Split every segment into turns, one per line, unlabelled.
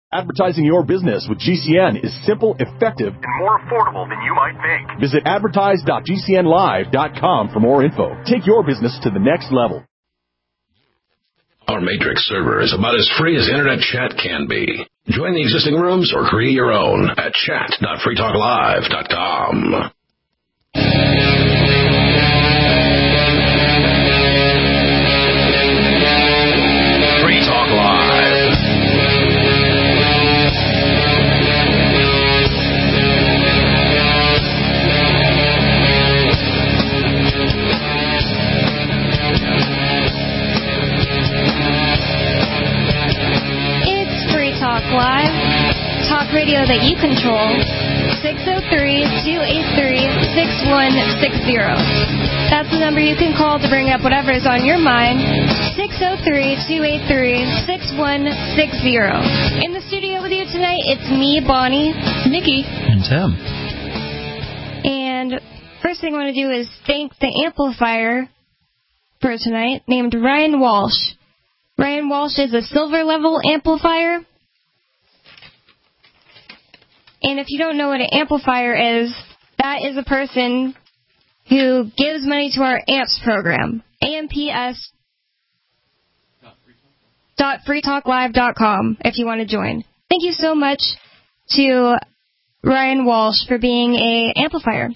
Advertising your business with GCN is simple, effective, and more affordable than you might think. Visit advertise.gcnlive.com for more info. Take your business to the next level.
Our Matrix server is about as free as internet chat can be. Join the existing rooms or create your own at chat.freetalklive.com. Free Talk Live.
Live, talk radio that you control, 603-283-6160. That's the number you can call to bring up whatever is on your mind, 603-283-6160. In the studio with you tonight, it's me, Bonnie,
Nikki,
and Tim.
And first thing I want to do is thank the amplifier for tonight, named Ryan Walsh. Ryan Walsh is a silver level amplifier. And if you don't know what an amplifier is, that is a person who gives money to our AMPS program. amps.freetalklive.com if you want to join. Thank you so much to Ryan Walsh for being an amplifier.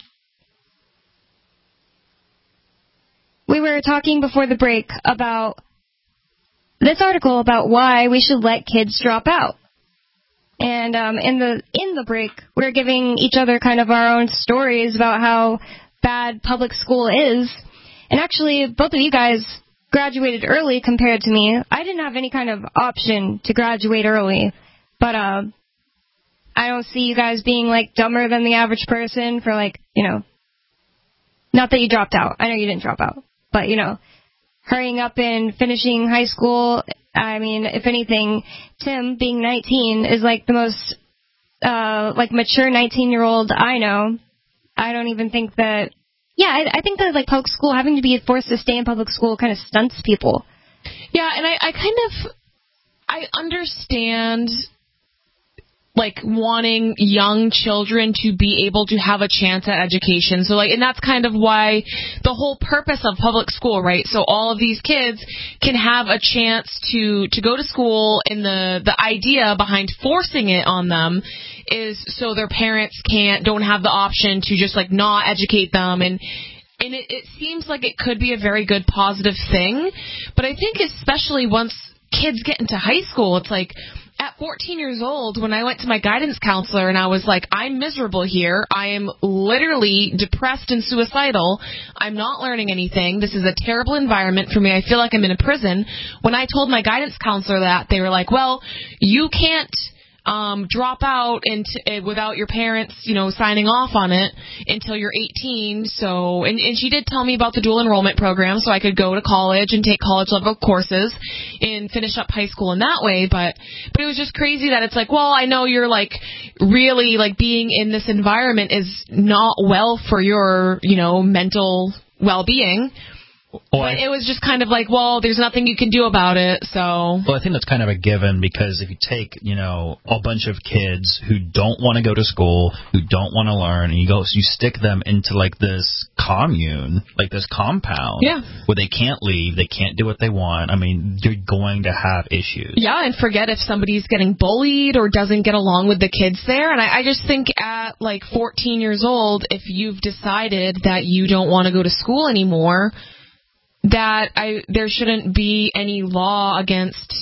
We were talking before the break about this article about why we should let kids drop out. And in the break, we're giving each other kind of our own stories about how bad public school is. And actually, both of you guys graduated early compared to me. I didn't have any kind of option to graduate early. But I don't see you guys being, like, dumber than the average person for, like, you know, not that you dropped out. I know you didn't drop out. But, you know, hurrying up and finishing high school. I mean, if anything, Tim, being 19, is like the most, mature 19-year-old I know. I don't even think that, I think that, like, public school, having to be forced to stay in public school kind of stunts people.
Yeah, and I understand, like, wanting young children to be able to have a chance at education. So, like, and that's kind of why the whole purpose of public school, right? So all of these kids can have a chance to go to school, and the idea behind forcing it on them is so their parents don't have the option to just, like, not educate them. And it seems like it could be a very good positive thing. But I think especially once kids get into high school, it's like, at 14 years old, when I went to my guidance counselor and I was like, I'm miserable here. I am literally depressed and suicidal. I'm not learning anything. This is a terrible environment for me. I feel like I'm in a prison. When I told my guidance counselor that, they were like, well, you can't drop out without your parents, signing off on it until you're 18. So, and she did tell me about the dual enrollment program, so I could go to college and take college level courses and finish up high school in that way. But it was just crazy that it's like, well, I know you're like really like being in this environment is not well for your, mental well-being. But it was just kind of like, well, there's nothing you can do about it, so...
Well, I think that's kind of a given, because if you take, a bunch of kids who don't want to go to school, who don't want to learn, and you stick them into, like, this commune, like this compound, where they can't leave, they can't do what they want, I mean, you're going to have issues.
Yeah, and forget if somebody's getting bullied or doesn't get along with the kids there, and I just think at, like, 14 years old, if you've decided that you don't want to go to school anymore... that there shouldn't be any law against,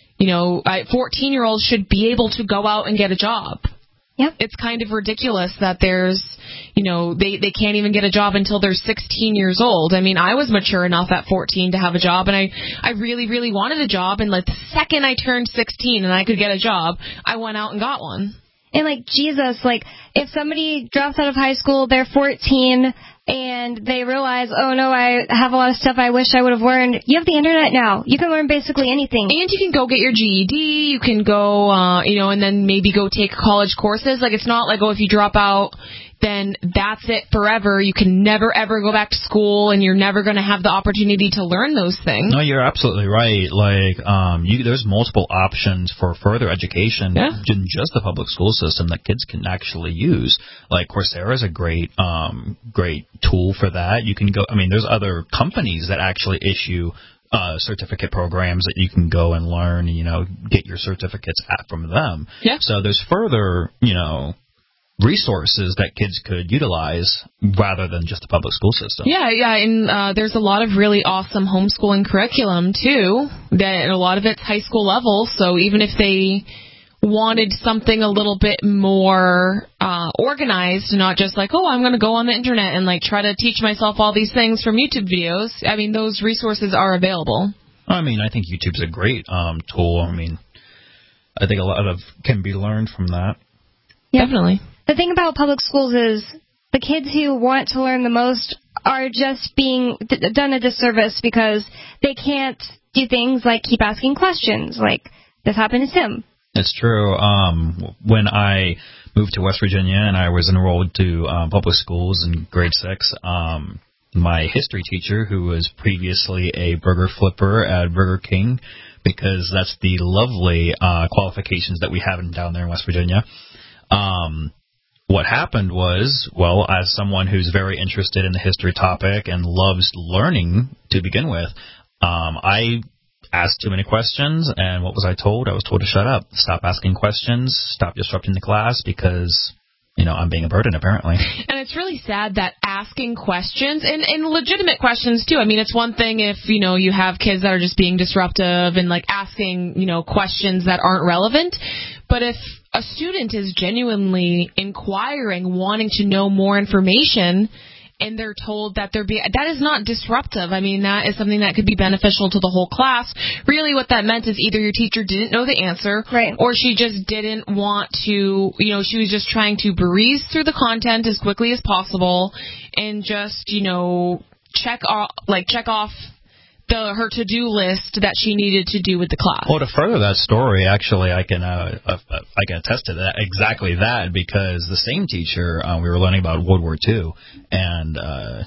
14-year-olds should be able to go out and get a job.
Yep.
It's kind of ridiculous that there's, they can't even get a job until they're 16 years old. I mean, I was mature enough at 14 to have a job, and I really, really wanted a job, and like the second I turned 16 and I could get a job, I went out and got one.
And, like, Jesus, like, if somebody drops out of high school, they're 14, and they realize, oh, no, I have a lot of stuff I wish I would have learned. You have the internet now. You can learn basically anything.
And you can go get your GED. You can go, and then maybe go take college courses. Like, it's not like, oh, if you drop out, then that's it forever. You can never, ever go back to school, and you're never going to have the opportunity to learn those things.
No, you're absolutely right. Like, there's multiple options for further education in just the public school system that kids can actually use. Like, Coursera is a great tool for that. You can go, there's other companies that actually issue certificate programs that you can go and learn, get your certificates from them.
Yeah.
So there's further, resources that kids could utilize rather than just the public school system.
Yeah, and there's a lot of really awesome homeschooling curriculum, too, that a lot of it's high school level, so even if they wanted something a little bit more organized, not just like, I'm going to go on the internet and like try to teach myself all these things from YouTube videos, those resources are available.
I think YouTube's a great tool. I think a lot of can be learned from that.
Yeah.
Definitely.
The thing about public schools is the kids who want to learn the most are just being done a disservice because they can't do things like keep asking questions. Like, this happened to Tim.
It's true. When I moved to West Virginia and I was enrolled to public schools in grade 6, my history teacher, who was previously a burger flipper at Burger King, because that's the lovely qualifications that we have down there in West Virginia, what happened was, as someone who's very interested in the history topic and loves learning to begin with, I asked too many questions, and what was I told? I was told to shut up, stop asking questions, stop disrupting the class, because I'm being a burden, apparently.
And it's really sad that asking questions, and legitimate questions, too. It's one thing if, you have kids that are just being disruptive and, like, asking, questions that aren't relevant. But if a student is genuinely inquiring, wanting to know more information, and they're told that that is not disruptive. That is something that could be beneficial to the whole class. Really what that meant is either your teacher didn't know the answer,
right,
or she just didn't want to, she was just trying to breeze through the content as quickly as possible and just, check off her to-do list that she needed to do with the class.
Well, to further that story, actually, I can attest to that, exactly that, because the same teacher, we were learning about World War II, and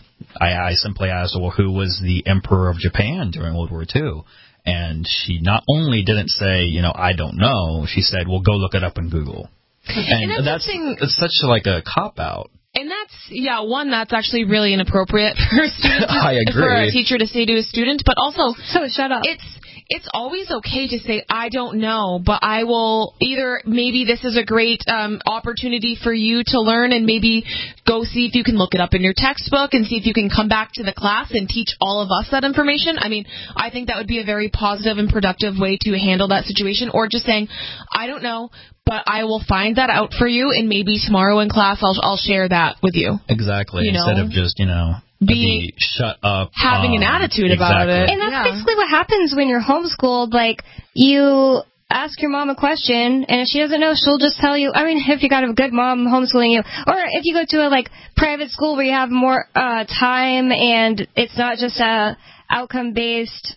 I simply asked, who was the emperor of Japan during World War II? And she not only didn't say, I don't know, she said, go look it up in Google. And it's such like a cop-out.
And that's actually really inappropriate for a student,
I agree.
for a teacher to say to a student, but also,
shut up.
It's always okay to say, I don't know, but I will maybe this is a great opportunity for you to learn, and maybe go see if you can look it up in your textbook and see if you can come back to the class and teach all of us that information. I think that would be a very positive and productive way to handle that situation, or just saying, I don't know, but I will find that out for you, and maybe tomorrow in class I'll share that with you.
Exactly. Instead of just, be shut up.
Having an attitude about it.
And that's basically what happens when you're homeschooled. Like, you ask your mom a question, and if she doesn't know, she'll just tell you. If you got a good mom homeschooling you, or if you go to a private school where you have more time and it's not just a outcome-based,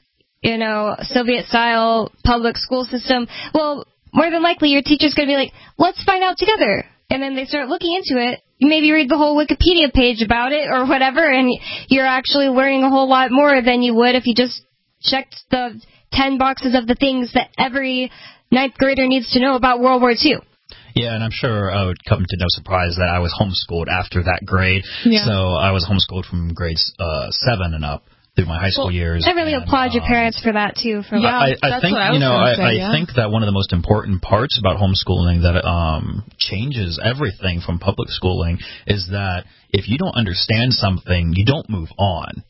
Soviet-style public school system, well, more than likely your teacher's going to be like, let's find out together. And then they start looking into it. Maybe read the whole Wikipedia page about it or whatever, and you're actually learning a whole lot more than you would if you just checked the 10 boxes of the things that every 9th grader needs to know about World War II.
Yeah, and I'm sure I would come to no surprise that I was homeschooled after that grade.
Yeah.
So I was homeschooled from grades 7 and up through my high school years.
I really applaud your parents for that, too.
I think, I think that one of the most important parts about homeschooling that changes everything from public schooling is that if you don't understand something, you don't move on.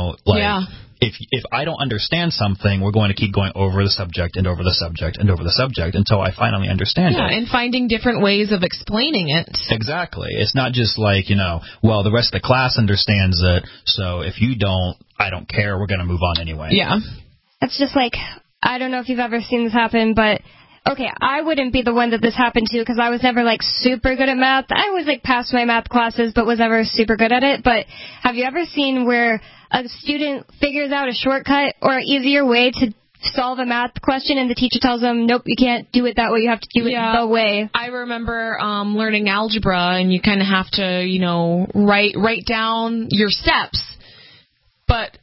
If I don't understand something, we're going to keep going over the subject and over the subject and over the subject until I finally understand it.
Yeah, and finding different ways of explaining it.
Exactly. It's not just like, the rest of the class understands it, so if you don't, I don't care, we're going to move on anyway.
Yeah.
It's just like, I don't know if you've ever seen this happen, but, okay, I wouldn't be the one that this happened to because I was never, super good at math. I always, passed my math classes, but was never super good at it. But have you ever seen where a student figures out a shortcut or an easier way to solve a math question and the teacher tells them, nope, you can't do it that way, you have to do it the way.
I remember learning algebra, and you kind of have to, you know, write down your steps. But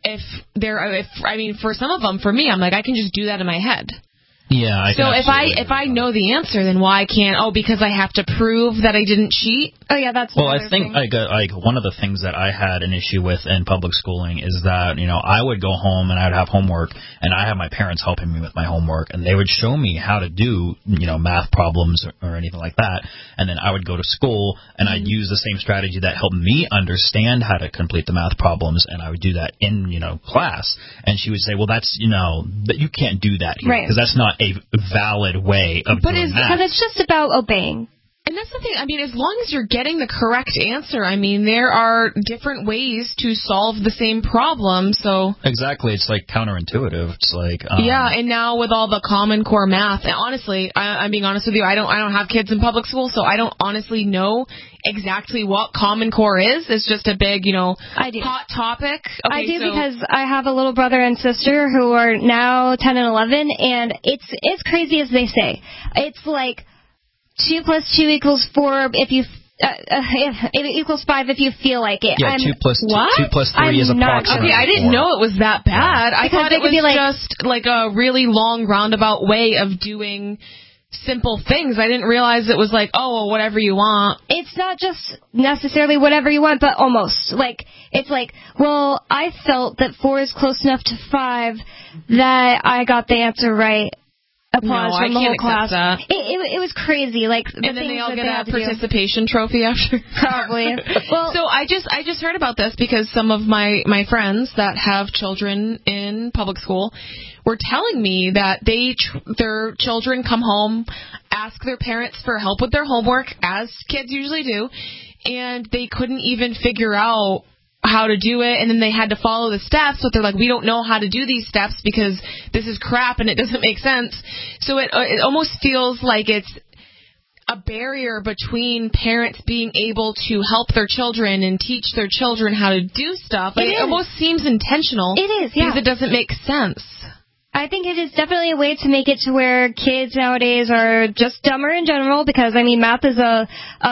for some of them, for me, I'm like, I can just do that in my head.
Yeah.
So if I know the answer, then why can't? Oh, because I have to prove that I didn't cheat.
Oh yeah, that's.
Well, I think like one of the things that I had an issue with in public schooling is that, you know, I would go home and I'd have homework, and I have my parents helping me with my homework, and they would show me how to do, you know, math problems or anything like that, and then I would go to school and I'd use the same strategy that helped me understand how to complete the math problems, and I would do that in, you know, class, and she would say, well, that's, you know, that you can't do that here because that's not a valid way of doing math.
Because it's just about obeying.
And that's the thing. I mean, as long as you're getting the correct answer, I mean, there are different ways to solve the same problem. So
exactly, it's like counterintuitive. It's like
and now with all the Common Core math, and honestly, I'm being honest with you, I don't have kids in public school, so I don't honestly know exactly what Common Core is. It's just a big, you know, hot topic. Okay,
I do because I have a little brother and sister who are now 10 and 11, and it's crazy as they say. It's like 2 + 2 = 4 if you it equals 5 if you feel like it.
Yeah, 2 + 2 + 3 is approximately.
Okay, I didn't know it was that bad. I thought it was just like a really long roundabout way of doing simple things. I didn't realize it was like, oh, well, whatever you want.
It's not just necessarily whatever you want, but almost. Like, it's like, well, I felt that 4 is close enough to 5 that I got the answer right. Applause from the whole class.
That.
It was crazy. Like,
and then they all get a participation trophy after.
Probably. Well,
so I just heard about this because some of my friends that have children in public school were telling me that their children come home, ask their parents for help with their homework, as kids usually do, and they couldn't even figure out how to do it, and then they had to follow the steps, but they're like, we don't know how to do these steps because this is crap and it doesn't make sense. So it almost feels like it's a barrier between parents being able to help their children and teach their children how to do stuff. Like, it almost seems intentional.
It is, yeah.
Because it doesn't make sense.
I think it is definitely a way to make it to where kids nowadays are just dumber in general, because, I mean, math is a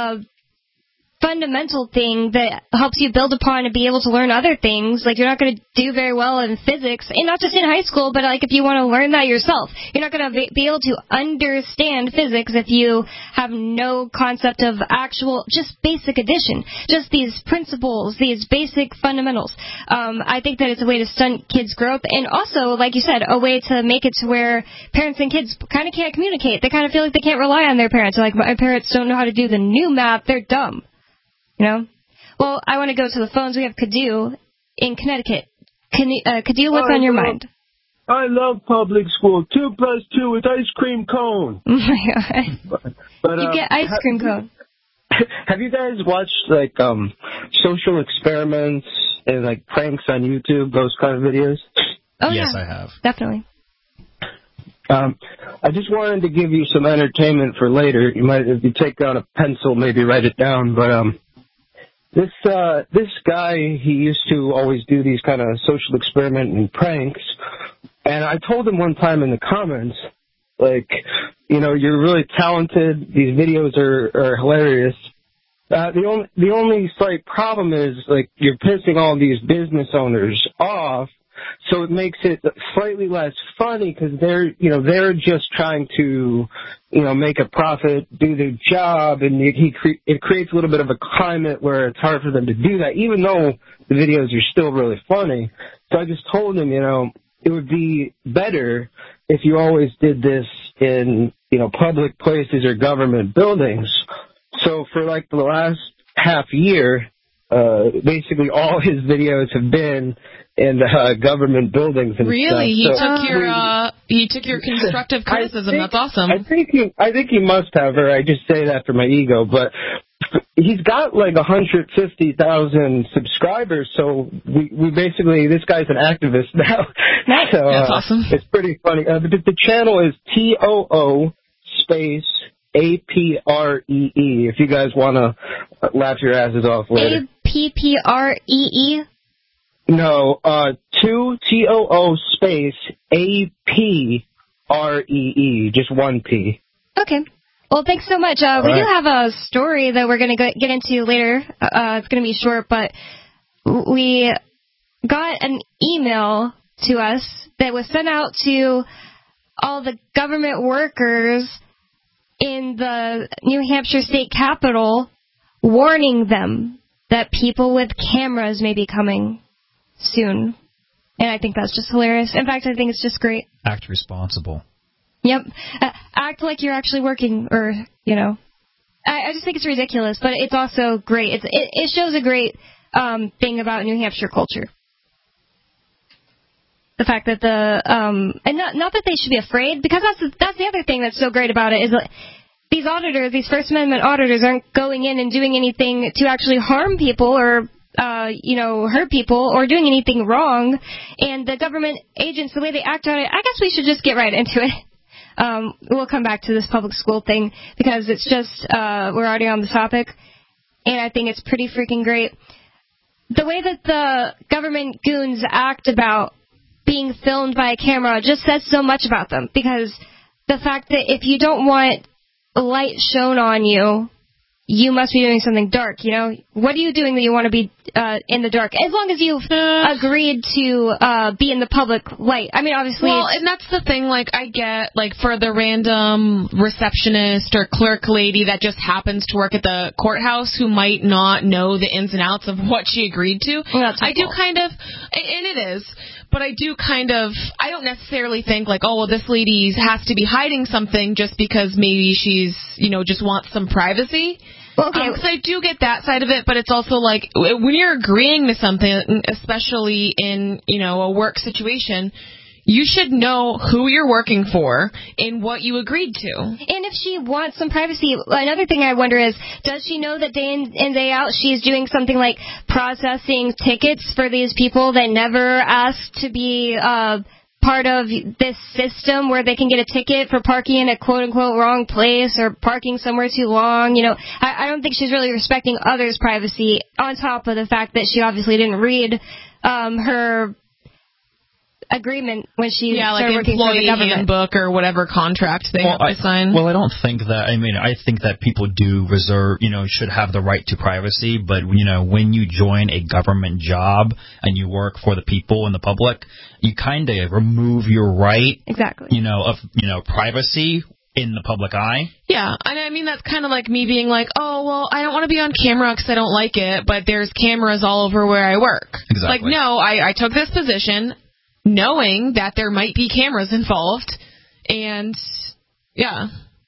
fundamental thing that helps you build upon and be able to learn other things. Like, you're not going to do very well in physics, and not just in high school, but like if you want to learn that yourself, you're not going to be able to understand physics if you have no concept of actual, just basic addition, just these principles, these basic fundamentals. I think that it's a way to stunt kids' growth, and also, like you said, a way to make it to where parents and kids kind of can't communicate. They kind of feel like they can't rely on their parents. Like, my parents don't know how to do the new math, they're dumb. You know? Well, I want to go to the phones. We have Kadu in Connecticut. Kadu, what's on your mind?
I love public school. 2 + 2 with ice cream cone.
Oh, my God.
But,
you get ice cream cone.
Have you guys watched, like, social experiments and, like, pranks on YouTube, those kind of videos?
Oh,
yes,
yeah.
I have.
Definitely.
I just wanted to give you some entertainment for later. You might, if you take out a pencil, maybe write it down. But this guy, he used to always do these kind of social experiment and pranks. And I told him one time in the comments, like, you know, you're really talented. These videos are hilarious. The only slight problem is, like, you're pissing all these business owners off. So it makes it slightly less funny because they're just trying to, you know, make a profit, do their job, and it creates a little bit of a climate where it's hard for them to do that, even though the videos are still really funny. So I just told him, you know, it would be better if you always did this in, you know, public places or government buildings. So for like the last half year, basically all his videos have been in government buildings and
really?
stuff.
He took your constructive criticism. That's awesome.
I think he must have, or I just say that for my ego, but he's got like 150,000 subscribers, so we basically, this guy's an activist now. So,
that's awesome.
It's pretty funny. The channel is TOO space APREE, if you guys want to laugh your asses off later.
APPREE?
No, 2 TOO space APREE, just one P.
Okay. Well, thanks so much. We do have a story that we're going to get into later. It's going to be short, but we got an email to us that was sent out to all the government workers in the New Hampshire State Capitol, warning them that people with cameras may be coming soon. And I think that's just hilarious. In fact, I think it's just great.
Act responsible.
Yep. Act like you're actually working, or, you know. I just think it's ridiculous, but it's also great. It shows a great thing about New Hampshire culture. The fact that and not that they should be afraid, because that's the other thing that's so great about it, is that these auditors, these First Amendment auditors, aren't going in and doing anything to actually harm people or hurt people or doing anything wrong. And the government agents, the way they act on it, I guess we should just get right into it. We'll come back to this public school thing because it's just, we're already on the topic, and I think it's pretty freaking great. The way that the government goons act about being filmed by a camera just says so much about them, because the fact that if you don't want light shown on you, you must be doing something dark, you know? What are you doing that you want to be in the dark? As long as you've agreed to be in the public light. I mean, obviously...
Well, and that's the thing, like, I get, like, for the random receptionist or clerk lady that just happens to work at the courthouse who might not know the ins and outs of what she agreed to.
Well,
I do kind of... And it is... But I do kind of, I don't necessarily think like, oh, well, this lady has to be hiding something just because maybe she's, just wants some privacy.
Okay.
Because I do get that side of it, but it's also like, when you're agreeing to something, especially in, a work situation, you should know who you're working for and what you agreed to.
And if she wants some privacy, another thing I wonder is, does she know that day in and day out she's doing something like processing tickets for these people that never asked to be part of this system where they can get a ticket for parking in a quote-unquote wrong place or parking somewhere too long? I don't think she's really respecting others' privacy, on top of the fact that she obviously didn't read her agreement when she started working for the government.
Handbook or whatever contract they have to sign.
Well, I don't think that. I think that people do should have the right to privacy. But when you join a government job and you work for the people and the public, you kind of remove your right,
exactly,
of privacy in the public eye.
Yeah, and I mean, that's kind of like me being like, oh, well, I don't want to be on camera because I don't like it, but there's cameras all over where I work.
Exactly.
Like, no, I took this position knowing that there might be cameras involved, and, yeah.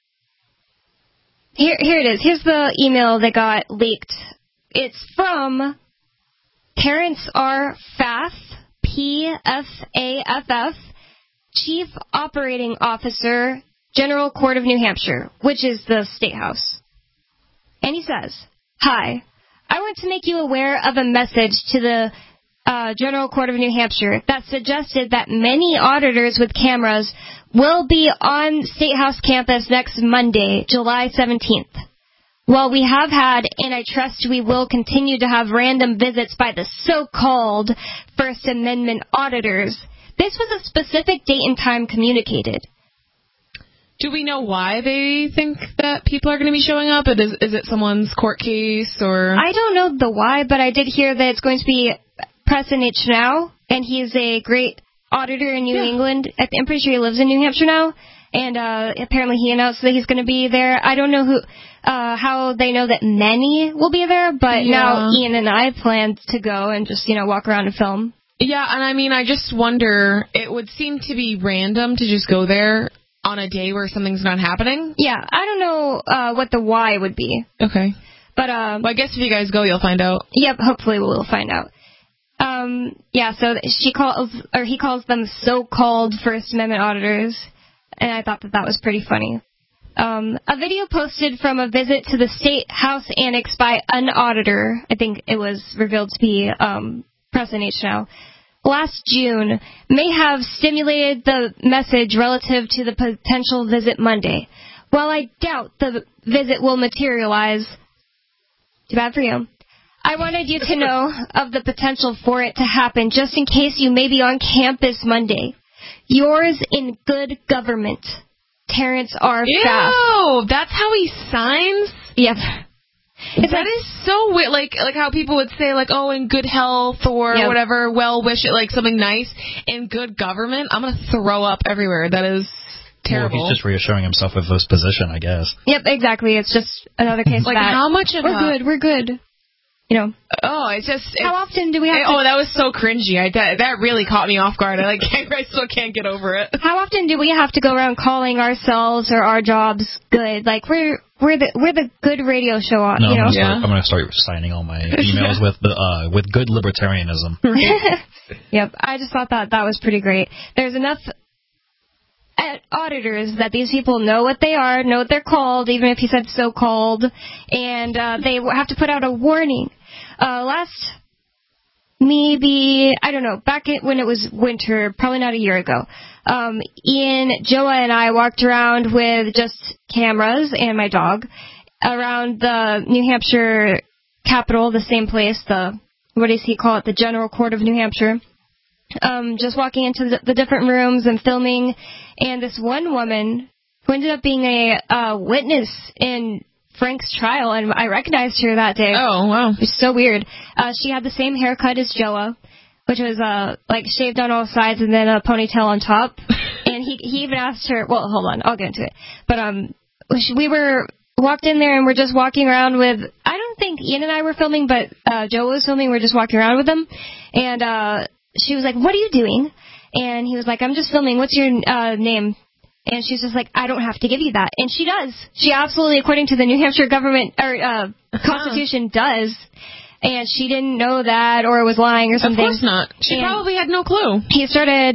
Here it is. Here's the email that got leaked. It's from Terrence R. Pfaff, P-F-A-F-F, Chief Operating Officer, General Court of New Hampshire, which is the State House. And he says, "Hi, I want to make you aware of a message to the General Court of New Hampshire that suggested that many auditors with cameras will be on State House campus next Monday, July 17th. While we have had, and I trust we will continue to have, random visits by the so-called First Amendment auditors, this was a specific date and time communicated."
Do we know why they think that people are going to be showing up? Is it someone's court case, or?
I don't know the why, but I did hear that it's going to be Preston H. Now, and he's a great auditor in New England. I'm pretty sure he lives in New Hampshire now, and apparently he announced that he's going to be there. I don't know how they know that many will be there, but now Ian and I plan to go and just, walk around and film.
Yeah, and I mean, I just wonder, it would seem to be random to just go there on a day where something's not happening.
Yeah, I don't know what the why would be.
Okay.
But
well, I guess if you guys go, you'll find out.
Yep, hopefully we'll find out. So he calls them so-called First Amendment auditors, and I thought that was pretty funny. A video posted from a visit to the State House Annex by an auditor, I think it was revealed to be Preston H. Now, last June, may have stimulated the message relative to the potential visit Monday. While I doubt the visit will materialize, too bad for you, I wanted you to know of the potential for it to happen, just in case you may be on campus Monday. Yours in good government, Terrence R.
Ew,
Pfaff.
that's how he signs?
Yep.
That is so weird. Like how people would say, like, oh, in good health or whatever, well wish it, like something nice. In good government, I'm going to throw up everywhere. That is terrible.
Well, he's just reassuring himself of his position, I guess.
Yep, exactly. It's just another case of
like,
that.
how much of
We're good. You know.
Oh, it's just...
How often do we have to...
Oh, that was so cringy. That really caught me off guard. I still can't get over it.
How often do we have to go around calling ourselves or our jobs good? Like, we're the good radio show on,
no,
you know?
I'm going to start signing all my emails with good libertarianism.
Yep, I just thought that was pretty great. There's enough auditors that these people know what they are, know what they're called, even if he said so-called, and they have to put out a warning. Back when it was winter, probably not a year ago, Ian, Joa, and I walked around with just cameras and my dog around the New Hampshire Capitol, the same place, what does he call it, the General Court of New Hampshire. Just walking into the different rooms and filming, and this one woman who ended up being a witness in Frank's trial, and I recognized her that day.
Oh, wow.
It was so weird. She had the same haircut as Joa, which was like shaved on all sides and then a ponytail on top. And he even asked her, well, hold on, I'll get into it. But we walked in there and we're just walking around with, I don't think Ian and I were filming, but Joa was filming. We're just walking around with them. And she was like, what are you doing? And he was like, I'm just filming. What's your name? And she's just like, I don't have to give you that. And she does. She absolutely, according to the New Hampshire government or Constitution, does. And she didn't know that or was lying or something.
Of course not. She probably had no clue.
He started,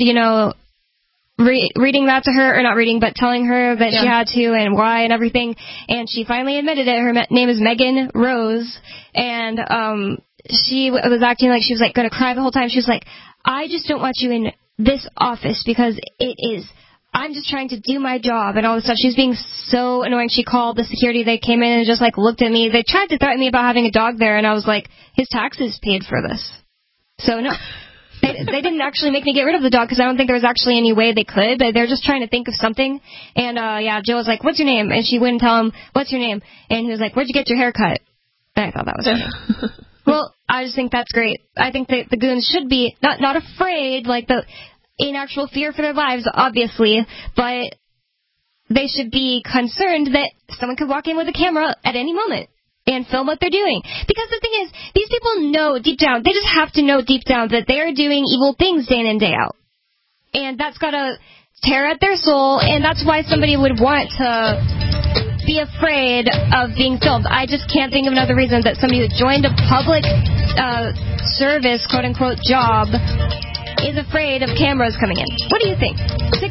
reading that to her, or not reading, but telling her that she had to and why and everything. And she finally admitted it. Her name is Megan Rose. And she was acting like she was like going to cry the whole time. She was like, I just don't want you in this office because I'm just trying to do my job and all this stuff. She was being so annoying. She called the security. They came in and just like looked at me. They tried to threaten me about having a dog there, and I was like, his taxes paid for this. So no, they didn't actually make me get rid of the dog because I don't think there was actually any way they could. But they're just trying to think of something. And Jill was like, what's your name? And she wouldn't tell him, what's your name? And he was like, where'd you get your hair cut? And I thought that was funny. Well, I just think that's great. I think that the goons should be not afraid, like in actual fear for their lives, obviously, but they should be concerned that someone could walk in with a camera at any moment and film what they're doing. Because the thing is, these people know deep down, they just have to know deep down that they are doing evil things day in and day out. And that's got to tear at their soul, and that's why somebody would want to be afraid of being filmed. I just can't think of another reason that somebody who joined a public service, quote-unquote, job is afraid of cameras coming in. What do you think?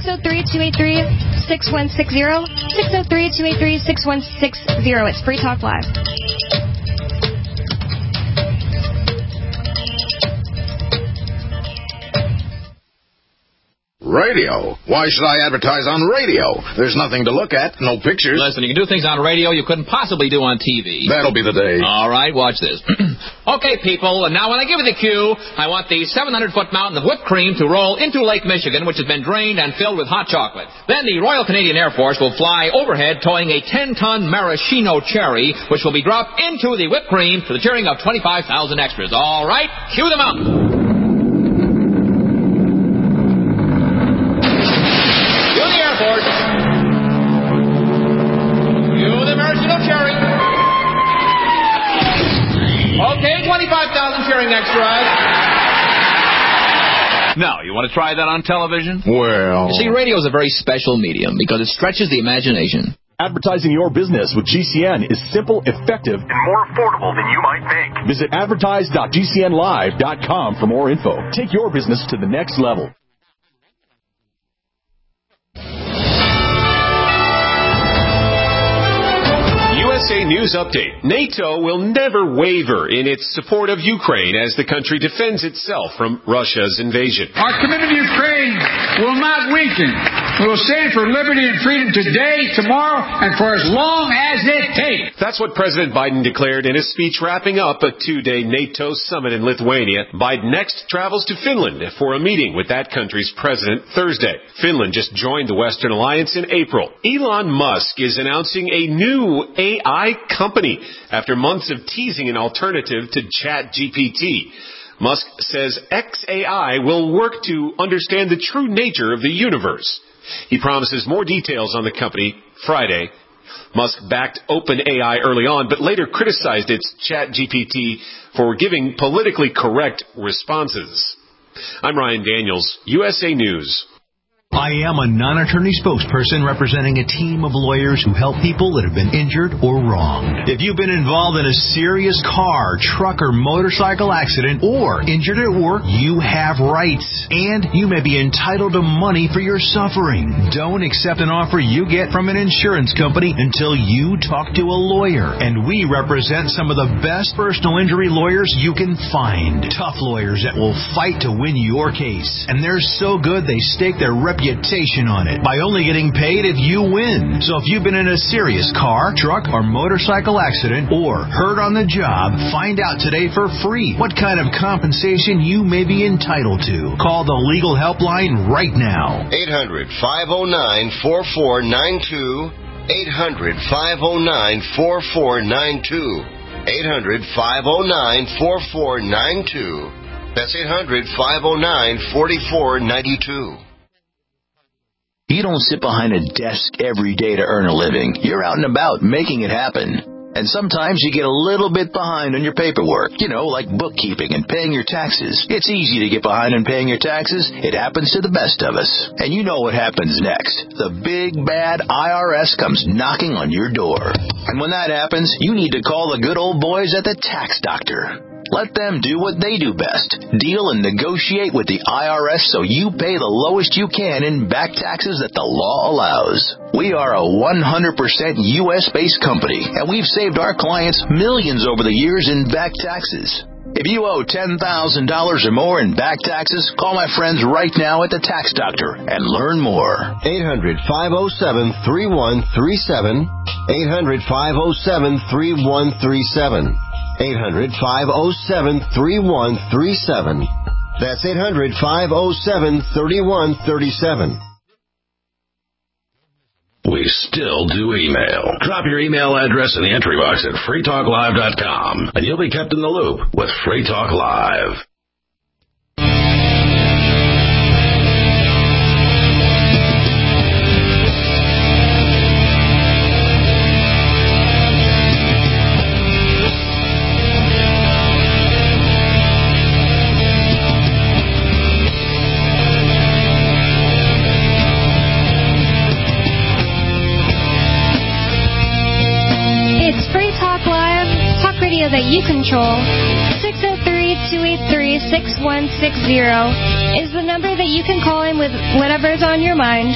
603-283-6160. 603-283-6160. It's Free Talk Live.
Radio? Why should I advertise on radio? There's nothing to look at, no pictures.
Listen, you can do things on radio you couldn't possibly do on TV.
That'll be the day.
All right, watch this. Okay, people, and now when I give you the cue, I want the 700-foot mountain of whipped cream to roll into Lake Michigan, which has been drained and filled with hot chocolate. Then the Royal Canadian Air Force will fly overhead towing a 10-ton maraschino cherry, which will be dropped into the whipped cream to the cheering of 25,000 extras. All right, cue the mountain. Okay, 25,000 cheering extras.
Now, you want to try that on television?
Well...
You see, radio is a very special medium because it stretches the imagination.
Advertising your business with GCN is simple, effective, and more affordable than you might think. Visit advertise.gcnlive.com for more info. Take your business to the next level.
USA News Update. NATO will never waver in its support of Ukraine as the country defends itself from Russia's invasion.
Our commitment to Ukraine will not weaken. We will stand for liberty and freedom today, tomorrow, and for as long as it takes. me.
That's what President Biden declared in his speech wrapping up a 2-day NATO summit in Lithuania. Biden next travels to Finland for a meeting with that country's president Thursday. Finland just joined the Western Alliance in April. Elon Musk is announcing a new AI company after months of teasing an alternative to ChatGPT. Musk says XAI will work to understand the true nature of the universe. He promises more details on the company Friday. Musk backed OpenAI early on, but later criticized its ChatGPT for giving politically correct responses. I'm Ryan Daniels, USA News.
I am a non-attorney spokesperson representing a team of lawyers who help people that have been injured or wronged. If you've been involved in a serious car, truck, or motorcycle accident or injured at work, you have rights, and you may be entitled to money for your suffering. Don't accept an offer you get from an insurance company until you talk to a lawyer, and we represent some of the best personal injury lawyers you can find. Tough lawyers that will fight to win your case, and they're so good they stake their reputation on it by only getting paid if you win. So if you've been in a serious car, truck, or motorcycle accident or hurt on the job, find out today for free what kind of compensation you may be entitled to. Call the legal helpline right now.
800-509-4492. 800-509-4492. 800-509-4492. That's 800-509-4492.
You don't sit behind a desk every day to earn a living. You're out and about making it happen. And sometimes you get a little bit behind on your paperwork, like bookkeeping and paying your taxes. It's easy to get behind on paying your taxes. It happens to the best of us. And you know what happens next. The big, bad IRS comes knocking on your door. And when that happens, you need to call the good old boys at the Tax Doctor. Let them do what they do best. Deal and negotiate with the IRS so you pay the lowest you can in back taxes that the law allows. We are a 100% U.S.-based company, and we've saved our clients millions over the years in back taxes. If you owe $10,000 or more in back taxes, call my friends right now at the Tax Doctor and learn more.
800-507-3137. 800-507-3137. 800-507-3137. That's 800-507-3137.
We still do email. Drop your email address in the entry box at freetalklive.com, and you'll be kept in the loop with Free Talk Live.
That you control. 603-283-6160 is the number that you can call in with whatever's on your mind.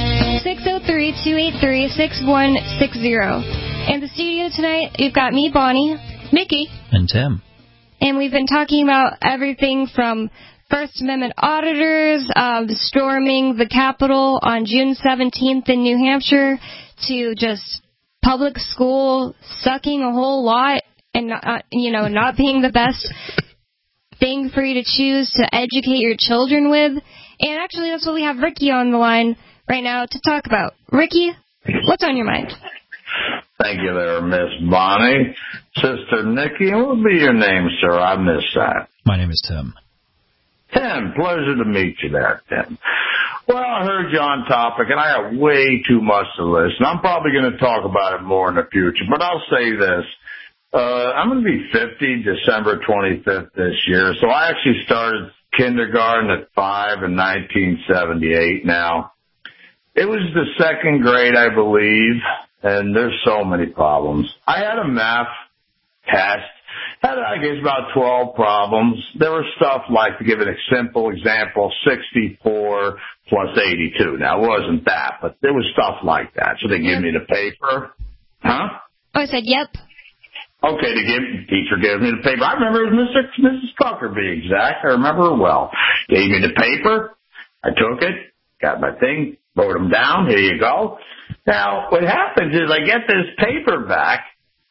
603-283-6160. In the studio tonight, you've got me, Bonnie,
Nikki,
and Tim.
And we've been talking about everything from First Amendment auditors, storming the Capitol on June 17th in New Hampshire, to just public school sucking a whole lot. And, not being the best thing for you to choose to educate your children with. And actually, that's what we have Ricky on the line right now to talk about. Ricky, what's on your mind?
Thank you there, Miss Bonnie. Sister Nikki, what would be your name, sir? I missed that.
My name is Tim.
Tim, pleasure to meet you there, Tim. Well, I heard you on topic, and I have way too much to listen. I'm probably going to talk about it more in the future, but I'll say this. I'm going to be 50 December 25th this year. So I actually started kindergarten at 5 in 1978 now. It was the second grade, I believe, and there's so many problems. I had a math test. Had, I guess, about 12 problems. There was stuff like, to give a simple example, 64 plus 82. Now, it wasn't that, but there was stuff like that. So they give me the paper. Huh?
Oh, I said, yep.
Okay, teacher gave me the paper. I remember it was Mrs. Tucker, to be exact. I remember her well. Gave me the paper. I took it, got my thing, wrote them down. Here you go. Now, what happens is I get this paper back,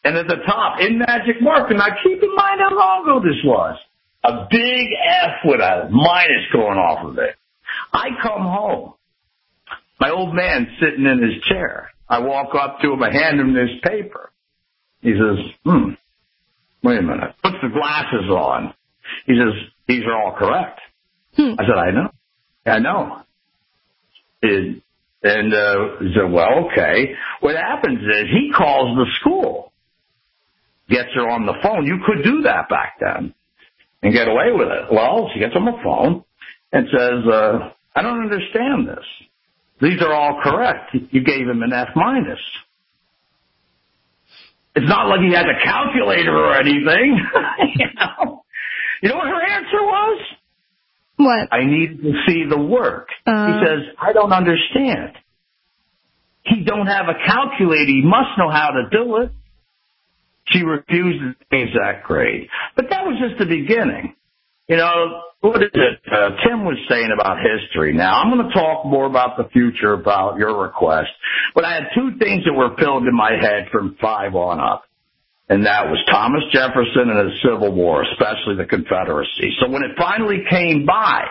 And at the top, in magic marker, now keep in mind how long ago this was. A big F with a minus going off of it. I come home. My old man's sitting in his chair. I walk up to him, I hand him this paper. He says, wait a minute. Puts the glasses on. He says, these are all correct. I said, I know. He said, well, okay. What happens is he calls the school. Gets her on the phone. You could do that back then and get away with it. Well, she gets on the phone and says, I don't understand this. These are all correct. You gave him an F minus. It's not like he had a calculator or anything. You know what her answer was?
What?
I needed to see the work. He says, I don't understand. He don't have a calculator. He must know how to do it. She refused to change that grade. But that was just the beginning. You know, what is it Tim was saying about history. Now, I'm going to talk more about the future, about your request. But I had two things that were filled in my head from 5 on up. And that was Thomas Jefferson and the Civil War, especially the Confederacy. So when it finally came by,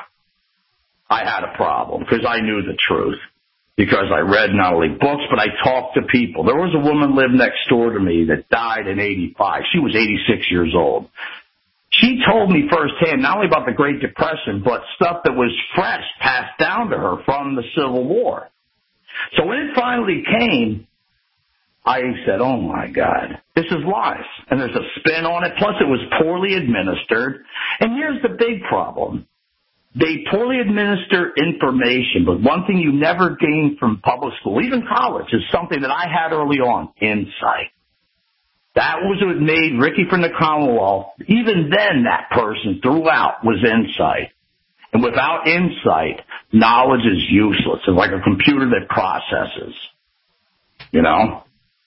I had a problem because I knew the truth. Because I read not only books, but I talked to people. There was a woman lived next door to me that died in 85. She was 86 years old. She told me firsthand not only about the Great Depression, but stuff that was fresh passed down to her from the Civil War. So when it finally came, I said, oh, my God, this is lies. And there's a spin on it. Plus, it was poorly administered. And here's the big problem. They poorly administer information, but one thing you never gain from public school, even college, is something that I had early on, insight. That was what made Ricky from the Commonwealth, even then that person throughout was insight. And without insight, knowledge is useless. It's like a computer that processes, you know?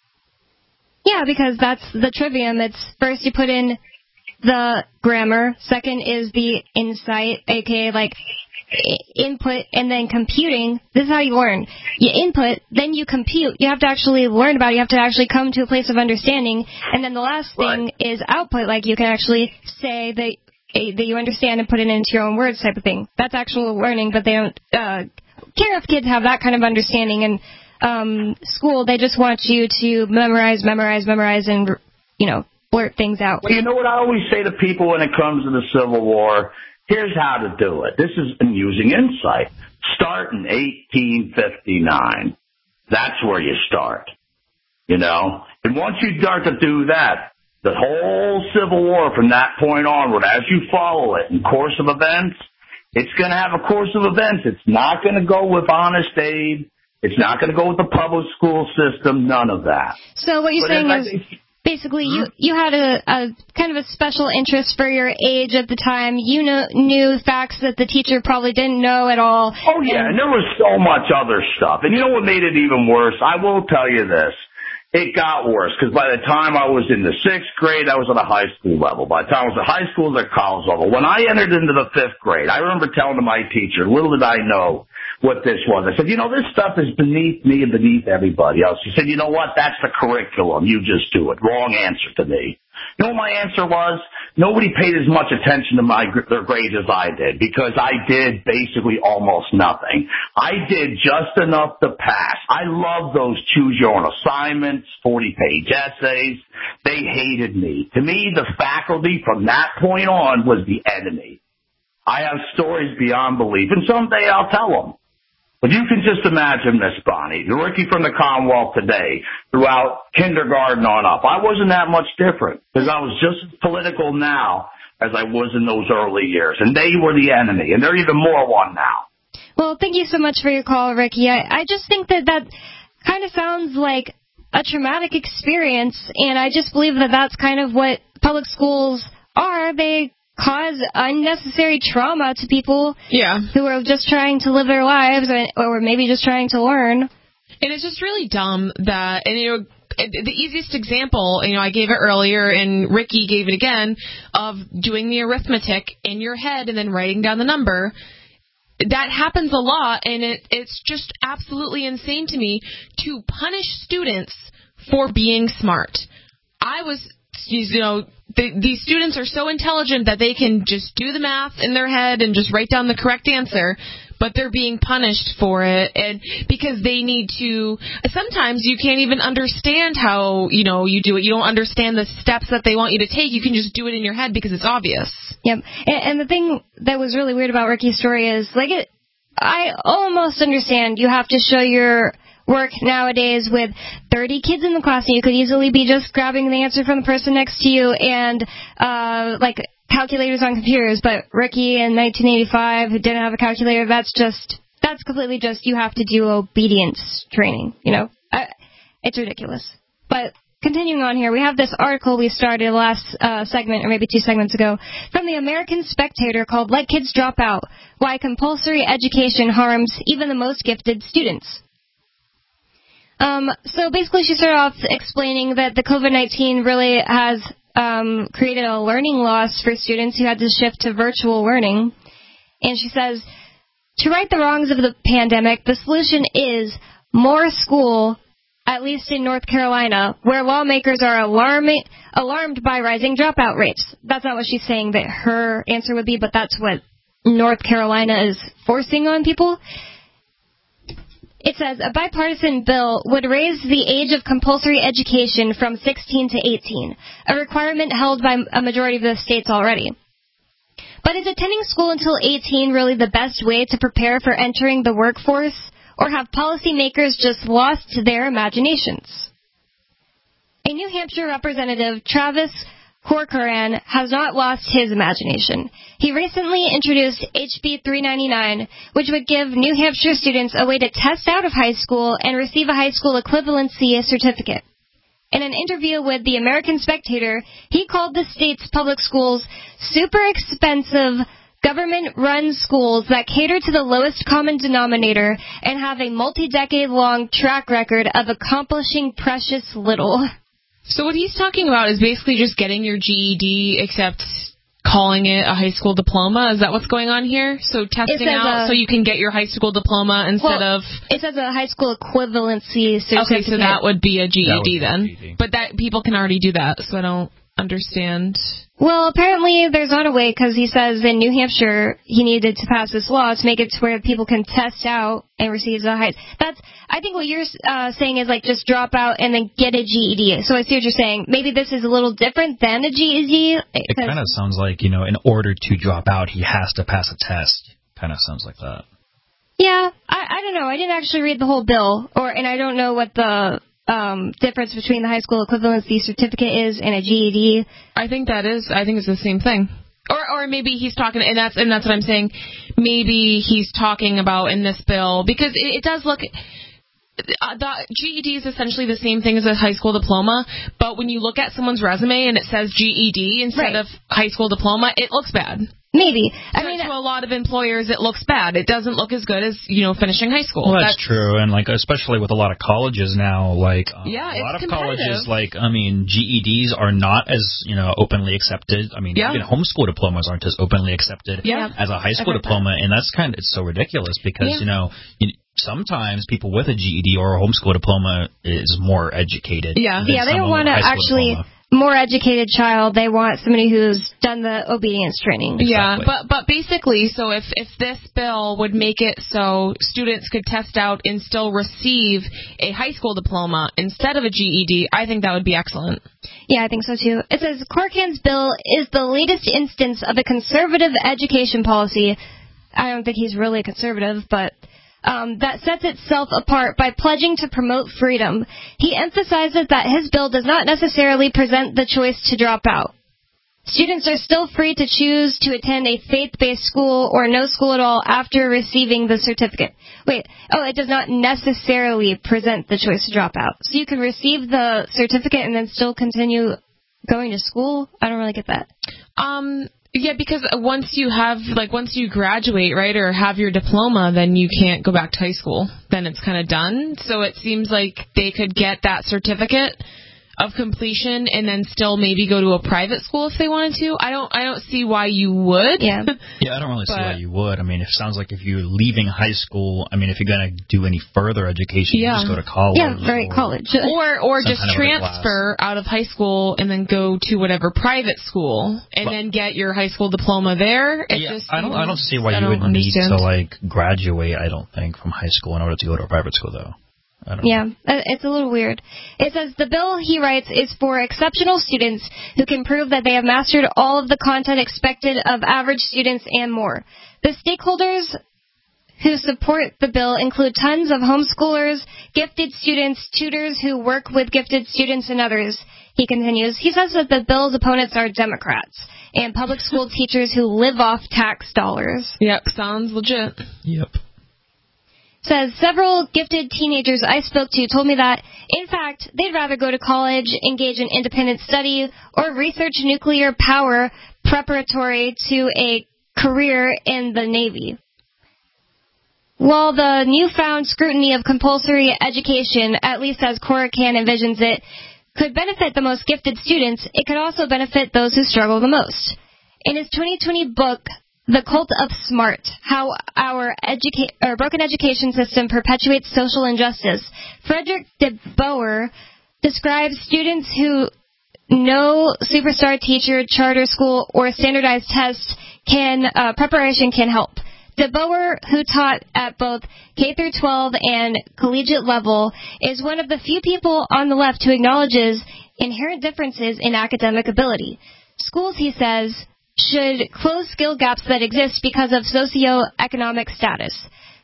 Yeah, because that's the trivium. It's first you put in the grammar, second is the insight, aka like input, and then computing. This is how you learn. You input, then you compute. You have to actually learn about it. You have to actually come to a place of understanding. And then the last thing is output, like you can actually say that you understand and put it into your own words type of thing. That's actual learning, but they don't care if kids have that kind of understanding. In school, they just want you to memorize, and, you know, blurt things out.
Well, you know what I always say to people when it comes to the Civil War? Here's how to do it. This is using insight. Start in 1859. That's where you start, you know. And once you start to do that, the whole Civil War from that point onward, as you follow it in course of events, it's going to have a course of events. It's not going to go with honest aid. It's not going to go with the public school system. None of that.
So what you're saying is, basically, you had a kind of a special interest for your age at the time. You knew facts that the teacher probably didn't know at all.
Oh, yeah, and there was so much other stuff. And you know what made it even worse? I will tell you this. It got worse, because by the time I was in the 6th grade, I was at a high school level. By the time I was at high school, I was at college level. When I entered into the 5th grade, I remember telling my teacher, little did I know what this was. I said, you know, this stuff is beneath me and beneath everybody else. She said, you know what? That's the curriculum. You just do it. Wrong answer to me. You know what my answer was? Nobody paid as much attention to their grades as I did, because I did basically almost nothing. I did just enough to pass. I loved those choose your own assignments, 40-page essays. They hated me. To me, the faculty from that point on was the enemy. I have stories beyond belief, and someday I'll tell them. But you can just imagine, Miss Bonnie, the Ricky from the Commonwealth today, throughout kindergarten on up. I wasn't that much different, because I was just as political now as I was in those early years. And they were the enemy, and they're even more one now.
Well, thank you so much for your call, Ricky. I just think that kind of sounds like a traumatic experience, and I just believe that that's kind of what public schools are. They cause unnecessary trauma to people who are just trying to live their lives, or maybe just trying to learn.
And it's just really dumb that, and you know, the easiest example, you know, I gave it earlier, and Ricky gave it again, of doing the arithmetic in your head and then writing down the number. That happens a lot, and it's just absolutely insane to me to punish students for being smart. these students are so intelligent that they can just do the math in their head and just write down the correct answer, but they're being punished for it, and because they need to. Sometimes you can't even understand how you do it. You don't understand the steps that they want you to take. You can just do it in your head because it's obvious.
Yep. And the thing that was really weird about Ricky's story is, I almost understand you have to show your work nowadays with 30 kids in the class, and you could easily be just grabbing the answer from the person next to you and, calculators on computers. But Ricky in 1985 who didn't have a calculator, that's completely just, you have to do obedience training, It's ridiculous. But continuing on here, we have this article we started last segment, or maybe 2 segments ago, from the American Spectator called Let Kids Drop Out, Why Compulsory Education Harms Even the Most Gifted Students. So basically she started off explaining that the COVID-19 really has created a learning loss for students who had to shift to virtual learning. And she says, to right the wrongs of the pandemic, the solution is more school, at least in North Carolina, where lawmakers are alarmed by rising dropout rates. That's not what she's saying that her answer would be, but that's what North Carolina is forcing on people. It says, a bipartisan bill would raise the age of compulsory education from 16 to 18, a requirement held by a majority of the states already. But is attending school until 18 really the best way to prepare for entering the workforce, or have policymakers just lost their imaginations? A New Hampshire representative, Travis Corcoran, has not lost his imagination. He recently introduced HB 399, which would give New Hampshire students a way to test out of high school and receive a high school equivalency certificate. In an interview with the American Spectator, he called the state's public schools super expensive, government-run schools that cater to the lowest common denominator and have a multi-decade-long track record of accomplishing precious little.
So what he's talking about is basically just getting your GED, except calling it a high school diploma. Is that what's going on here? So testing out so you can get your high school diploma instead of...
It says a high school equivalency certificate.
Okay, so that would be a GED then. But that people can already do that, so I don't understand.
Well, apparently there's not a way, because he says in New Hampshire he needed to pass this law to make it to where people can test out and receive the high. I think what you're saying is just drop out and then get a GED. So I see what you're saying. Maybe this is a little different than a GED.
It kind of sounds like, in order to drop out, he has to pass a test. Kind of sounds like that.
Yeah, I don't know. I didn't actually read the whole bill, and I don't know what the difference between the high school equivalency certificate is and a GED.
I think it's the same thing. Or maybe he's talking, and that's what I'm saying. Maybe he's talking about in this bill, because it does look. The GED is essentially the same thing as a high school diploma, but when you look at someone's resume and it says GED instead of high school diploma, it looks bad.
Maybe.
To a lot of employers, it looks bad. It doesn't look as good as, finishing high school.
Well, that's true. And, especially with a lot of colleges now, a lot of colleges, GEDs are not as, openly accepted. Even homeschool diplomas aren't as openly accepted as a high school diploma. And that's it's so ridiculous because, sometimes people with a GED or a homeschool diploma is more educated.
Yeah, they don't want to actually... more educated child. They want somebody who's done the obedience training.
Yeah, but basically, so if this bill would make it so students could test out and still receive a high school diploma instead of a GED, I think that would be excellent.
Yeah, I think so too. It says Corcoran's bill is the latest instance of a conservative education policy. I don't think he's really conservative, but that sets itself apart by pledging to promote freedom. He emphasizes that his bill does not necessarily present the choice to drop out. Students are still free to choose to attend a faith-based school or no school at all after receiving the certificate. It does not necessarily present the choice to drop out. So you can receive the certificate and then still continue going to school? I don't really get that.
Yeah, because once you graduate, right, or have your diploma, then you can't go back to high school. Then it's kind of done. So it seems like they could get that certificate of completion and then still maybe go to a private school if they wanted to. I don't see why you would.
Yeah.
Yeah, I don't really see why you would. I mean, it sounds like if you're leaving high school, I mean, if you're going to do any further education, you just go to college.
Yeah, right, college.
Or just transfer out of high school and then go to whatever private school and then get your high school diploma there.
I don't see why you would need to like graduate, I don't think, from high school in order to go to a private school, though.
Yeah, it's a little weird. It says the bill, he writes, is for exceptional students who can prove that they have mastered all of the content expected of average students and more. The stakeholders who support the bill include tons of homeschoolers, gifted students, tutors who work with gifted students, and others. He continues. He says that the bill's opponents are Democrats and public school teachers who live off tax dollars.
Yep, sounds legit.
Yep.
Says several gifted teenagers I spoke to told me that, in fact, they'd rather go to college, engage in independent study, or research nuclear power preparatory to a career in the Navy. While the newfound scrutiny of compulsory education, at least as Corican envisions it, could benefit the most gifted students, it could also benefit those who struggle the most. In his 2020 book, The Cult of Smart, How Our Broken Education System Perpetuates Social Injustice, Frederick DeBoer describes students who no superstar teacher, charter school, or standardized test preparation can help. DeBoer, who taught at both K-12 and collegiate level, is one of the few people on the left who acknowledges inherent differences in academic ability. Schools, he says, should close skill gaps that exist because of socioeconomic status.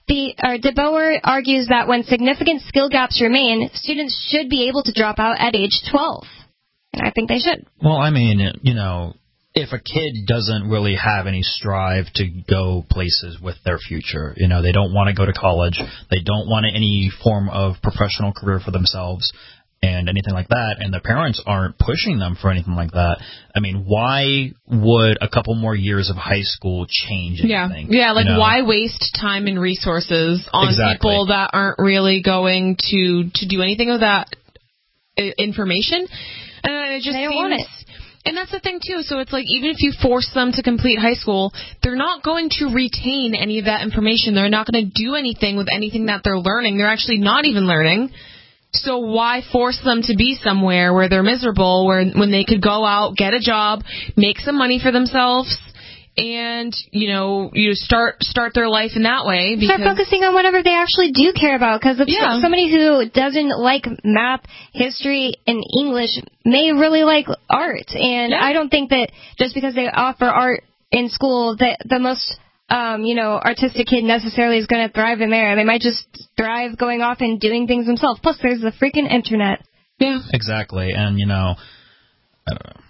DeBoer argues that when significant skill gaps remain, students should be able to drop out at age 12. And I think they should.
Well, I mean, if a kid doesn't really have any strive to go places with their future, they don't want to go to college, they don't want any form of professional career for themselves, and anything like that, and their parents aren't pushing them for anything like that, I mean, why would a couple more years of high school change anything?
Yeah, why waste time and resources on people that aren't really going to do anything with that information? And it just
they don't want it.
And that's the thing, too. So it's like, even if you force them to complete high school, they're not going to retain any of that information. They're not going to do anything with anything that they're learning. They're actually not even learning. So why force them to be somewhere where they're miserable, when they could go out, get a job, make some money for themselves, and, you start their life in that way.
Start focusing on whatever they actually do care about, because somebody who doesn't like math, history, and English may really like art. And I don't think that just because they offer art in school, that the most artistic kid necessarily is going to thrive in there. They might just thrive going off and doing things themselves. Plus, there's the freaking internet.
Yeah.
Exactly. And, I don't know.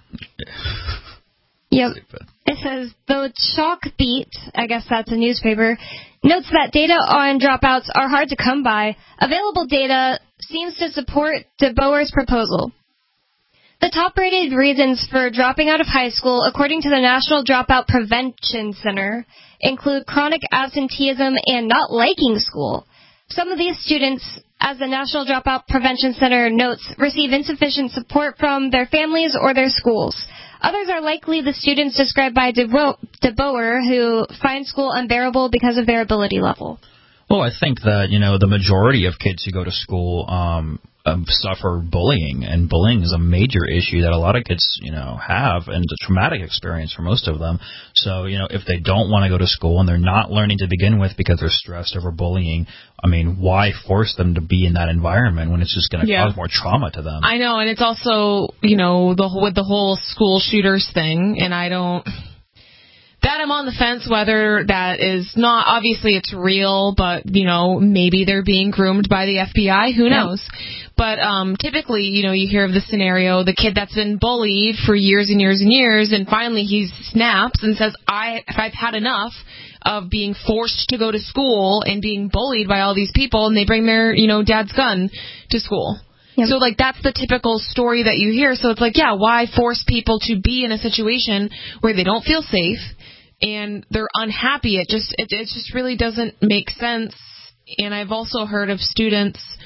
Yep. It says, though Chalk Beat, I guess that's a newspaper, notes that data on dropouts are hard to come by, available data seems to support DeBoer's proposal. The top-rated reasons for dropping out of high school, according to the National Dropout Prevention Center, include chronic absenteeism and not liking school. Some of these students, as the National Dropout Prevention Center notes, receive insufficient support from their families or their schools. Others are likely the students described by DeBoer who find school unbearable because of their ability level.
Well, I think that, the majority of kids who go to school suffer bullying, and bullying is a major issue that a lot of kids, have, and it's a traumatic experience for most of them. So, if they don't want to go to school and they're not learning to begin with because they're stressed over bullying, I mean, why force them to be in that environment when it's just going to cause more trauma to them?
I know, and it's also, with the whole school shooters thing, and that I'm on the fence whether that is not, obviously it's real, but, maybe they're being groomed by the FBI, who knows? But typically, you hear of the scenario, the kid that's been bullied for years and years and years, and finally he snaps and says, I've had enough of being forced to go to school and being bullied by all these people, and they bring their, dad's gun to school. Yep. So, that's the typical story that you hear. So it's why force people to be in a situation where they don't feel safe and they're unhappy? It just really doesn't make sense. And I've also heard of students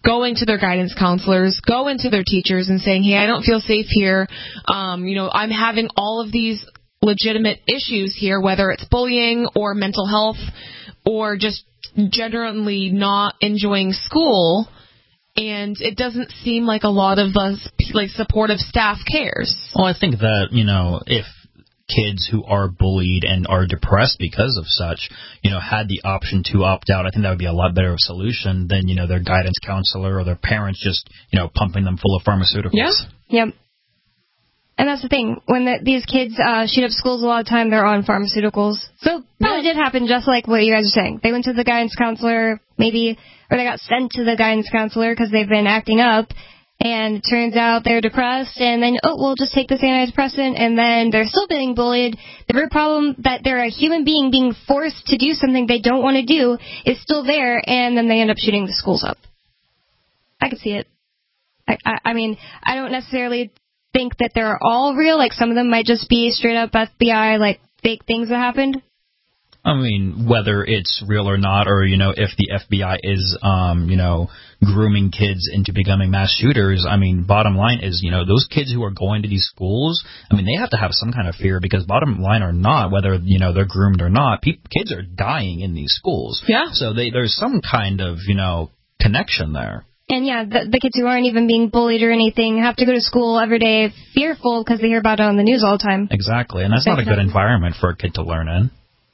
going to their guidance counselors, going to their teachers and saying, hey, I don't feel safe here. I'm having all of these legitimate issues here, whether it's bullying or mental health or just generally not enjoying school. And it doesn't seem like a lot of us, supportive staff cares.
Well, I think that, if kids who are bullied and are depressed because of such, had the option to opt out, I think that would be a lot better of a solution than, their guidance counselor or their parents just, pumping them full of pharmaceuticals.
Yeah.
Yep. And that's the thing. When these kids shoot up schools, a lot of time they're on pharmaceuticals. So probably did happen just like what you guys are saying. They went to the guidance counselor, maybe, or they got sent to the guidance counselor because they've been acting up. And it turns out they're depressed, and then, we'll just take this antidepressant, and then they're still being bullied. The real problem that they're a human being forced to do something they don't want to do is still there, and then they end up shooting the schools up. I could see it. I mean, I don't necessarily think that they're all real. Like, some of them might just be straight up FBI, fake things that happened.
I mean, whether it's real or not, or, if the FBI is, grooming kids into becoming mass shooters, I mean, bottom line is, those kids who are going to these schools, I mean, they have to have some kind of fear because bottom line or not, whether, they're groomed or not, kids are dying in these schools.
Yeah.
So there's some kind of, connection there.
And yeah, the kids who aren't even being bullied or anything have to go to school every day fearful because they hear about it on the news all the time.
Exactly. And that's not a good environment for a kid to learn in.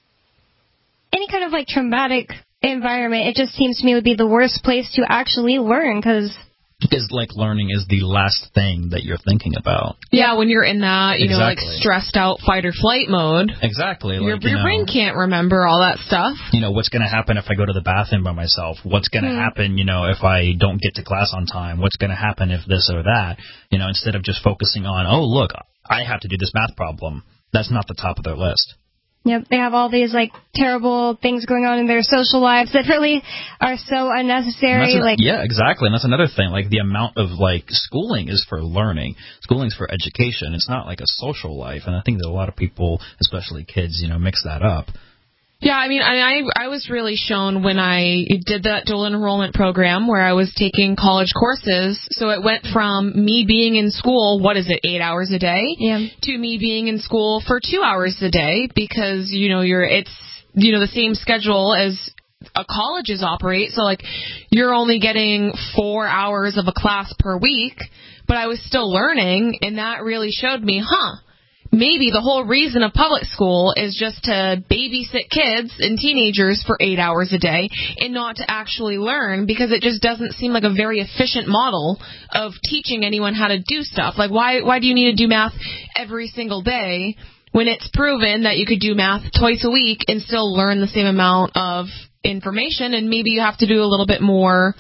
Any kind of traumatic environment, it just seems to me would be the worst place to actually learn because
learning is the last thing that you're thinking about.
Yeah, when you're in that,
exactly.
Stressed out fight or flight mode.
Exactly.
Your brain can't remember all that stuff.
What's going to happen if I go to the bathroom by myself? What's going to happen, if I don't get to class on time? What's going to happen if this or that? Instead of just focusing on, oh, look, I have to do this math problem. That's not the top of their list.
Yep, they have all these terrible things going on in their social lives that really are so unnecessary.
Yeah, exactly, and that's another thing. The amount of schooling is for learning. Schooling is for education. It's not like a social life, and I think that a lot of people, especially kids, mix that up.
Yeah, I mean, I was really shown when I did that dual enrollment program where I was taking college courses. So it went from me being in school, 8 hours a day, to me being in school for 2 hours a day because, it's the same schedule as colleges operate. So, you're only getting 4 hours of a class per week, but I was still learning, and that really showed me, maybe the whole reason of public school is just to babysit kids and teenagers for 8 hours a day and not to actually learn because it just doesn't seem like a very efficient model of teaching anyone how to do stuff. Why do you need to do math every single day when it's proven that you could do math twice a week and still learn the same amount of information, and maybe you have to do a little bit more,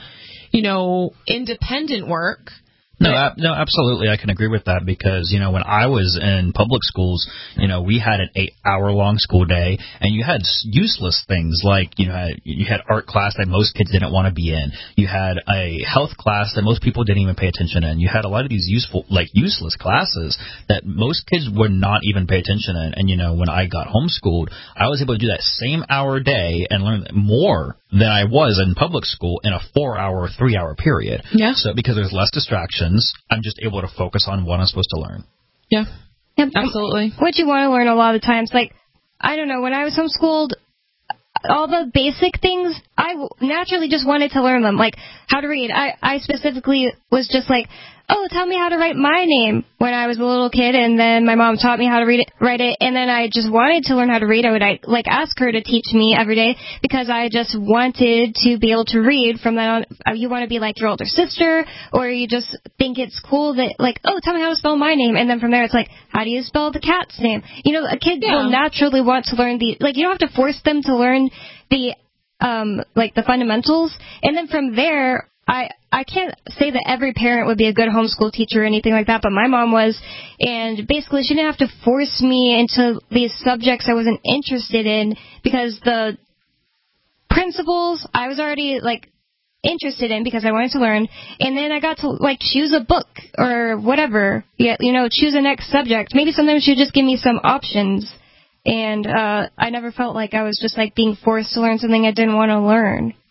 independent work?
No, absolutely. I can agree with that because, when I was in public schools, we had an 8-hour-long school day, and you had useless things like, you had art class that most kids didn't want to be in. You had a health class that most people didn't even pay attention in. You had a lot of these useless classes that most kids would not even pay attention in. And, when I got homeschooled, I was able to do that same hour a day and learn more than I was in public school in a 4-hour, 3-hour period.
Yeah.
So because there's less distractions, I'm just able to focus on what I'm supposed to learn.
Yeah.
Yep.
Absolutely.
What you want to learn a lot of the times, I don't know, when I was homeschooled, all the basic things, I naturally just wanted to learn them, how to read. I specifically was just tell me how to write my name when I was a little kid, and then my mom taught me how to write it, and then I just wanted to learn how to read. I would ask her to teach me every day because I just wanted to be able to read. From that on, you want to be like your older sister, or you just think it's cool that tell me how to spell my name, and then from there it's how do you spell the cat's name? A kid will naturally want to learn you don't have to force them to learn the the fundamentals, and then from there. I can't say that every parent would be a good homeschool teacher or anything like that, but my mom was, and basically she didn't have to force me into these subjects I wasn't interested in because the principles I was already interested in because I wanted to learn, and then I got to choose a book or whatever, choose a next subject. Maybe sometimes she would just give me some options, and I never felt like I was just being forced to learn something I didn't want to learn.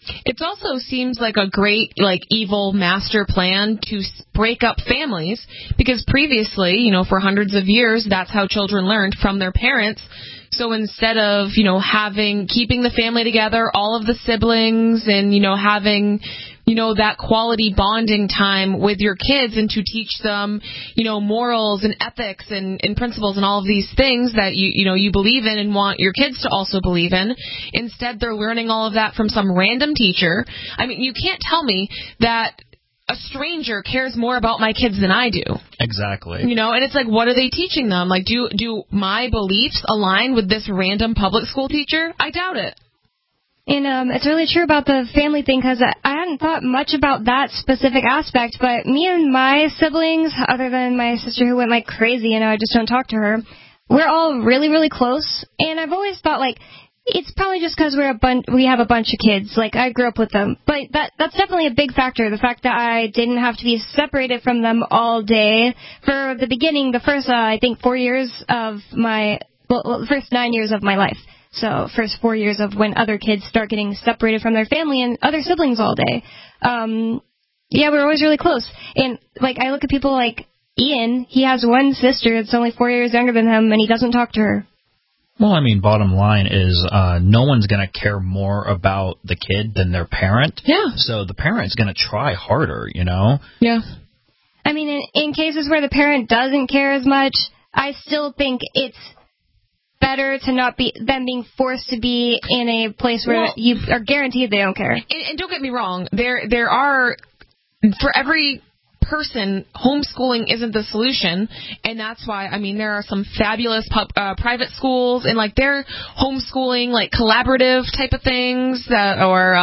It also seems like a great, like, evil master plan to break up families, because previously, you know, for hundreds of years, that's how children learned, from their parents. So instead of, you know, keeping the family together, all of the siblings, and, you know, having, you know, that quality bonding time with your kids, and to teach them, you know, morals and ethics and principles and all of these things that you believe in and want your kids to also believe in. Instead, they're learning all of that from some random teacher. I mean, you can't tell me that a stranger cares more about my kids than I do.
Exactly.
You know, and it's like, what are they teaching them? Like, do my beliefs align with this random public school teacher? I doubt it.
And it's really true about the family thing, because I hadn't thought much about that specific aspect, but me and my siblings, other than my sister who went like crazy, you know, I just don't talk to her, we're all really, really close. And I've always thought, like, it's probably just because we have a bunch of kids. Like, I grew up with them. But that's definitely a big factor, the fact that I didn't have to be separated from them all day. For the beginning, the first, I think, 4 years of the first 9 years of my life. So first 4 years of when other kids start getting separated from their family and other siblings all day. Yeah, we're always really close. And, like, I look at people like Ian. He has one sister that's only 4 years younger than him, and he doesn't talk to her.
Well, I mean, bottom line is no one's going to care more about the kid than their parent.
Yeah.
So the parent's going to try harder, you know?
Yeah.
I mean, in cases where the parent doesn't care as much, I still think it's better to not be them being forced to be in a place where you are guaranteed they don't care.
And don't get me wrong, there are, for every person, homeschooling isn't the solution, and that's why, I mean, there are some fabulous private schools, and, like, they're homeschooling, like, collaborative type of things, there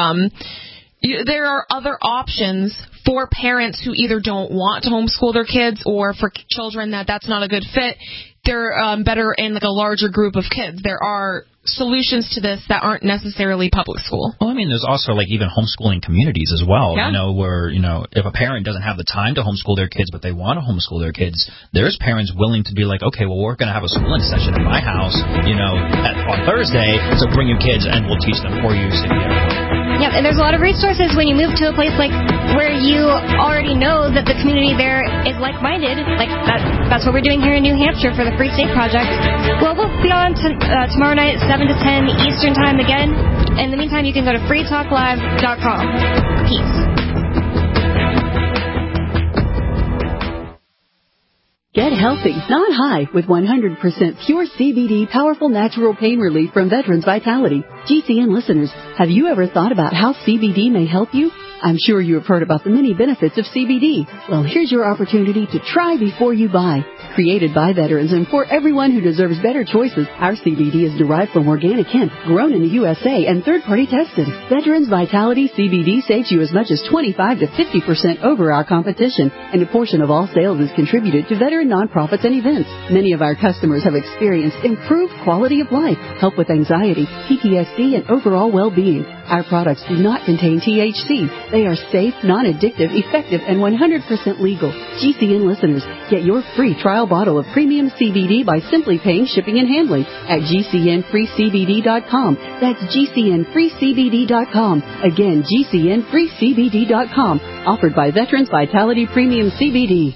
are other options for parents who either don't want to homeschool their kids, or for children that's not a good fit. They're better in, like, a larger group of kids. There are solutions to this that aren't necessarily public school.
Well, I mean, there's also, like, even homeschooling communities as well,
yeah.
You know, where, you know, if a parent doesn't have the time to homeschool their kids, but they want to homeschool their kids, there's parents willing to be like, okay, well, we're going to have a schooling session at my house, you know, on Thursday, so bring your kids and we'll teach them for you. So
yeah, and there's a lot of resources when you move to a place like where you already know that the community there is like-minded. Like, that's what we're doing here in New Hampshire for the Free State Project. Well, we'll be on tomorrow night, 7 to 10 Eastern Time again. In the meantime, you can go to freetalklive.com. Peace.
Get healthy, not high, with 100% pure CBD powerful natural pain relief from Veterans Vitality. GCN listeners, have you ever thought about how CBD may help you? I'm sure you have heard about the many benefits of CBD. Well, here's your opportunity to try before you buy. Created by veterans and for everyone who deserves better choices, our CBD is derived from organic hemp, grown in the USA, and third-party tested. Veterans Vitality CBD saves you as much as 25 to 50% over our competition, and a portion of all sales is contributed to veteran nonprofits and events. Many of our customers have experienced improved quality of life, help with anxiety, PTSD, and overall well-being. Our products do not contain THC. They are safe, non-addictive, effective, and 100% legal. GCN listeners, get your free trial bottle of premium CBD by simply paying shipping and handling at GCNFreeCBD.com. That's GCNFreeCBD.com. Again, GCNFreeCBD.com. Offered by Veterans Vitality Premium CBD.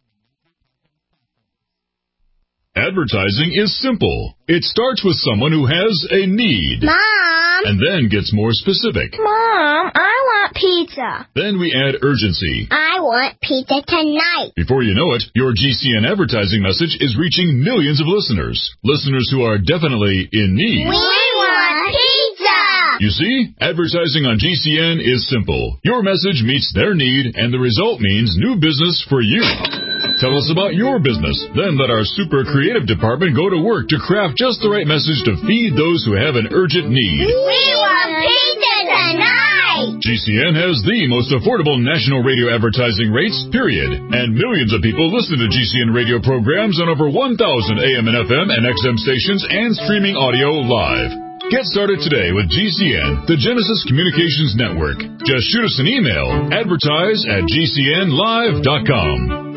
Advertising is simple. It starts with someone who has a need.
Mom!
And then gets more specific.
Mom, I want pizza.
Then we add urgency.
I want pizza tonight.
Before you know it, your GCN advertising message is reaching millions of listeners. Listeners who are definitely in need.
We want pizza!
You see, advertising on GCN is simple. Your message meets their need, and the result means new business for you. Tell us about your business. Then let our super creative department go to work to craft just the right message to feed those who have an urgent need.
We want pizza tonight!
GCN has the most affordable national radio advertising rates, period. And millions of people listen to GCN radio programs on over 1,000 AM and FM and XM stations and streaming audio live. Get started today with GCN, the Genesis Communications Network. Just shoot us an email, advertise@gcnlive.com.